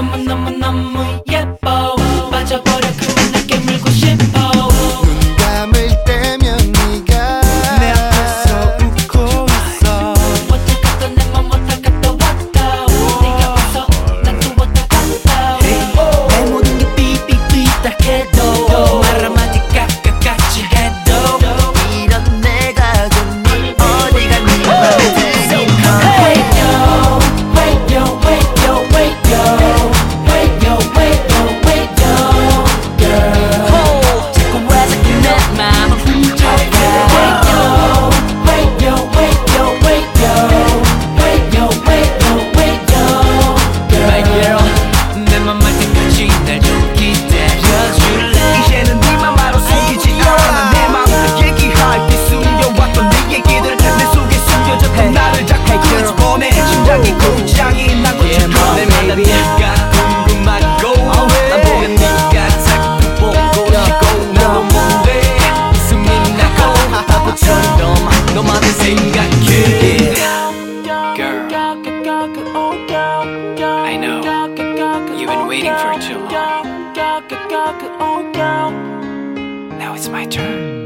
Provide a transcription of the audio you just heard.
너무너무너무 예뻐 빠져버려 그만 내게 물고 싶어 눈 감을 때면 네가 내 앞에서 웃고 있어 왔다 갔다 내 맘 왔다 갔다 왔다 네가 웃어 난 또 왔다 갔다 내 모든 게 삐삐삐딱해도 말 한마디 까까같이 해도 이런 내가 좋니 어디가 네 맘에 들지 Wait yo, wait yo, wait yo, wait yo Wait yo, wait yo, wait yo Girl 자꾸 왜 자꾸 내 맘을 훔쳐가 Wait yo, wait yo, wait yo, wait yo Wait yo, wait yo, wait yo My girl 내맘 알 때까지 날 좀 기다려줄래 이제는 네 맘으로 숨기지 않아 내 맘을 얘기할 때 숨겨왔던 네 얘기들 내 속에 숨겨졌던 나를 자꾸 끄집어내 심장이 고장이 나고 싶어 내 만난 네가 궁금하고 난 보면 네가 자꾸 보고 싶고 나도 뭔데 숨이 나고 바보처럼 너만을 생각해 Girl, I know you've been waiting for too long. Now it's my turn.